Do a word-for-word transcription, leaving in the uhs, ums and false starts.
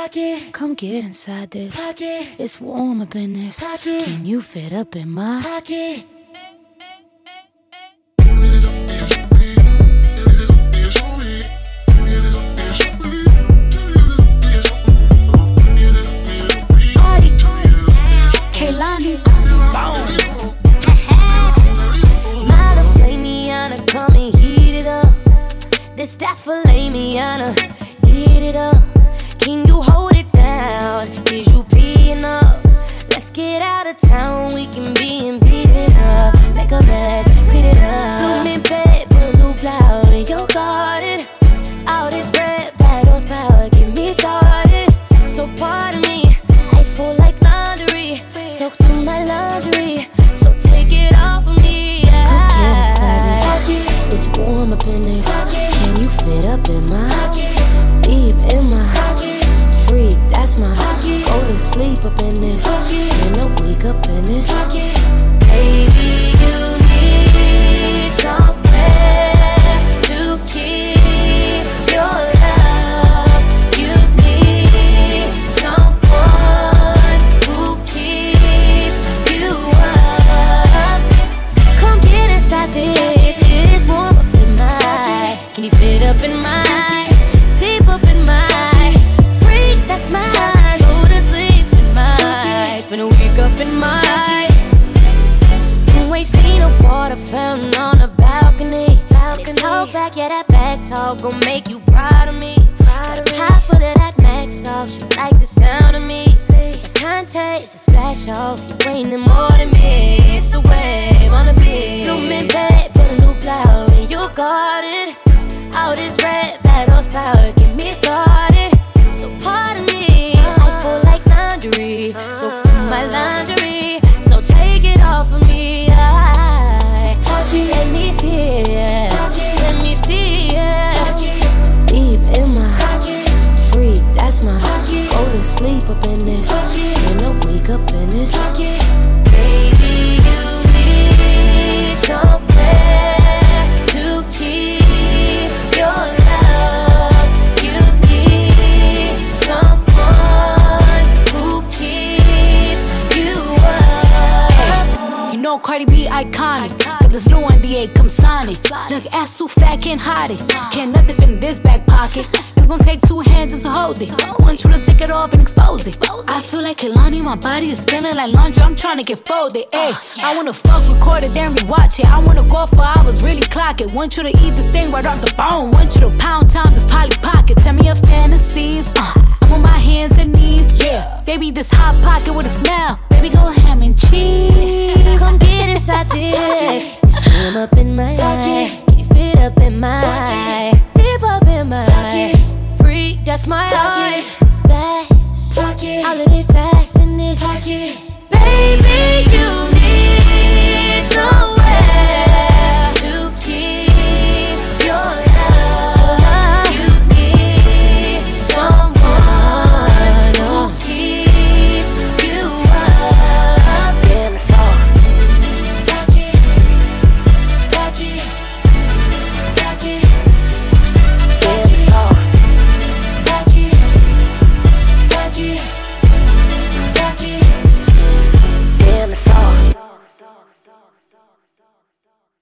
Pocket. Come get inside this. Pocket. It's warm up in this. Pocket. Can you fit up in my pocket? Party, Kehlani. Mother Flamiana, come and heat it up. This that Flamiana, eat it up. Can you hold it down? Is you peeing up? Let's get out of town, we can be and beat it up. Make a mess, clean it up. Bloom in bed, put a new flower in your garden. All this red, bad horsepower, get me started. So pardon me, I feel like laundry. Soak through my laundry, so take it off of me. Yeah. Come get inside this, it's warm up in this. Can you fit up in my deep in my freak? That's my go to sleep up in this. Spend a week up in this. Baby, you need somewhere to keep your love. You need someone who keeps you up. Come get inside this. It is warm up in my. Can you fit up in my deep up in my freak? That's mine. Go to sleep in my. Spend a week up in my. You ain't seen a water fountain on the balcony. They talk back, yeah, that back talk gon' make you proud of me. Got a pop full of that max sauce. You like the sound of me. It's a contest, a splash off. You ain't more than me. It's a wave on the beach. Bloom in bed, put a new flower in your garden. All this red, bad horsepower, get me started. So pardon me, I feel like laundry. So my laundry, so take it off of me. I, let me see it, let me see it. Deep in my freak, that's my go to sleep up in this. Spend a week up in this. Baby, you need somewhere to keep your love. You need someone who keeps you up. You know Cardi B iconic. Got this new N D A, come sign it. Look, ass too fat, can't hide it. Can't nothing fit in this back pocket. It's gonna take two hands just to hold it. I want you to take it off and expose it. I feel like Kehlani, my body is spinning like laundry. I'm trying to get folded. Ayy, I wanna fuck, record it, then rewatch it. I wanna go for hours, really clock it. Want you to eat this thing right off the bone. Want you to pound town this Polly Pocket. Tell me your fantasies. Uh, I'm on my hands and knees, yeah. Baby, this hot pocket with a smell. Baby, go ham and cheese. Come get inside this. Swim up in my pocket. Can you fit up in my deep up in my freak? That's my art. Splash. All of this ass in this. Baby, you